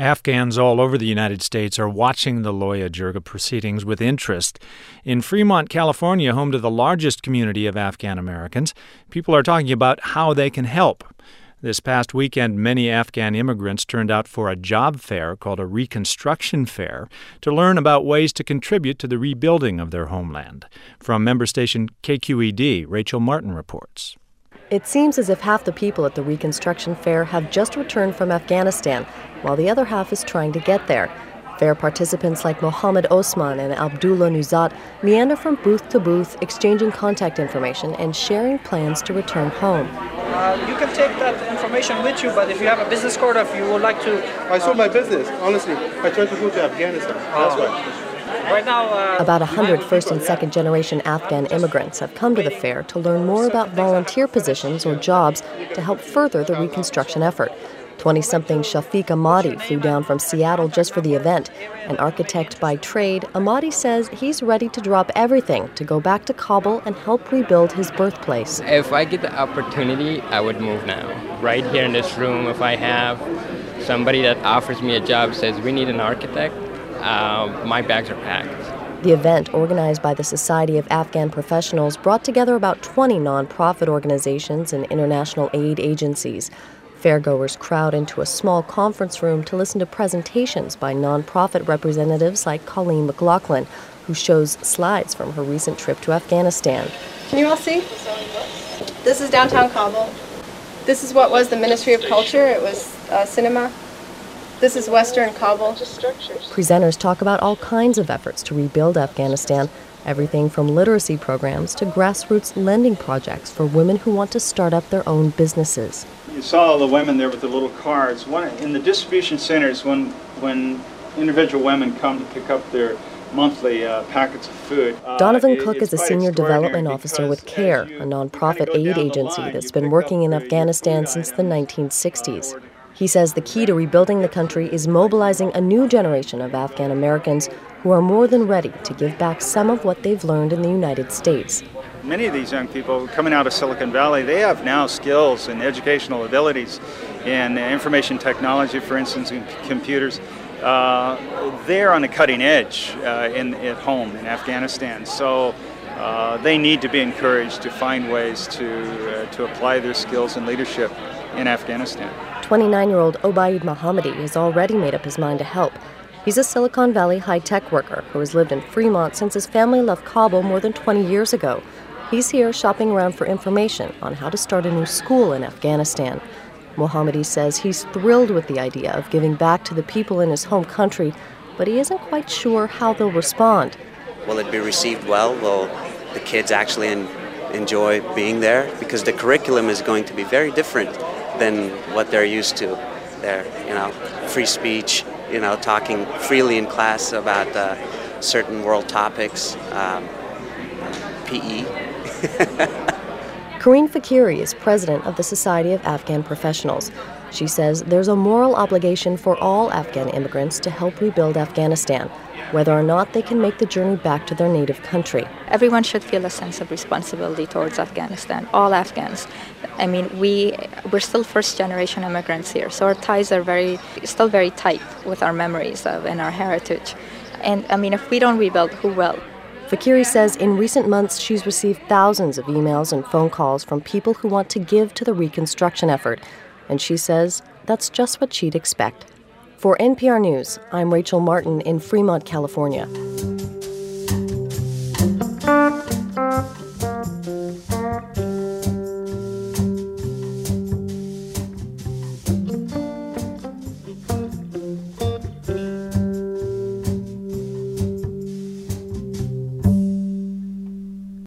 Afghans all over the United States are watching the Loya Jirga proceedings with interest. In Fremont, California, home to the largest community of Afghan Americans, people are talking about how they can help. This past weekend, many Afghan immigrants turned out for a job fair called a Reconstruction Fair to learn about ways to contribute to the rebuilding of their homeland. From member station KQED, Rachel Martin reports. It seems as if half the people at the Reconstruction Fair have just returned from Afghanistan, while the other half is trying to get there. Fair participants like Mohammed Osman and Abdullah Nuzat meander from booth to booth, exchanging contact information and sharing plans to return home. You can take that information with you, but if you have a business card, if you would like to... I sold my business, honestly. I tried to go to Afghanistan. That's why. Right now, about 100 first- and second-generation Afghan immigrants have come to the fair to learn more about volunteer positions or jobs to help further the reconstruction effort. 20-something Shafiq Ahmadi flew down from Seattle just for the event. An architect by trade, Ahmadi says he's ready to drop everything to go back to Kabul and help rebuild his birthplace. If I get the opportunity, I would move now. Right here in this room, if I have somebody that offers me a job, says we need an architect, my bags are packed. The event, organized by the Society of Afghan Professionals, brought together about 20 nonprofit organizations and international aid agencies. Fairgoers crowd into a small conference room to listen to presentations by nonprofit representatives like Colleen McLaughlin, who shows slides from her recent trip to Afghanistan. Can you all see? This is downtown Kabul. This is what was the Ministry of Culture. It was cinema. This is Western Kabul. Presenters talk about all kinds of efforts to rebuild Afghanistan, everything from literacy programs to grassroots lending projects for women who want to start up their own businesses. You saw all the women there with the little cards. In the distribution centers, when individual women come to pick up their monthly packets of food. Donovan Cook is a senior development officer with CARE, a nonprofit aid agency that's been working in Afghanistan since the 1960s. He says the key to rebuilding the country is mobilizing a new generation of Afghan Americans who are more than ready to give back some of what they've learned in the United States. Many of these young people coming out of Silicon Valley, they have now skills and educational abilities in information technology, for instance, in computers. They're on the cutting edge at home in Afghanistan. So they need to be encouraged to find ways to apply their skills and leadership in Afghanistan. 29-year-old Obaid Mohammadi has already made up his mind to help. He's a Silicon Valley high-tech worker who has lived in Fremont since his family left Kabul more than 20 years ago. He's here shopping around for information on how to start a new school in Afghanistan. Mohammadi says he's thrilled with the idea of giving back to the people in his home country, but he isn't quite sure how they'll respond. Will it be received well? Will the kids actually enjoy being there? Because the curriculum is going to be very different than what they're used to there. Free speech, talking freely in class about certain world topics, PE. Karine Fakiri is president of the Society of Afghan Professionals. She says there's a moral obligation for all Afghan immigrants to help rebuild Afghanistan, whether or not they can make the journey back to their native country. Everyone should feel a sense of responsibility towards Afghanistan, all Afghans. I mean, we're still first-generation immigrants here, so our ties are still very tight with our memories and our heritage. And, I mean, if we don't rebuild, who will? Fakiri says in recent months she's received thousands of emails and phone calls from people who want to give to the reconstruction effort. And she says that's just what she'd expect. For NPR News, I'm Rachel Martin in Fremont, California.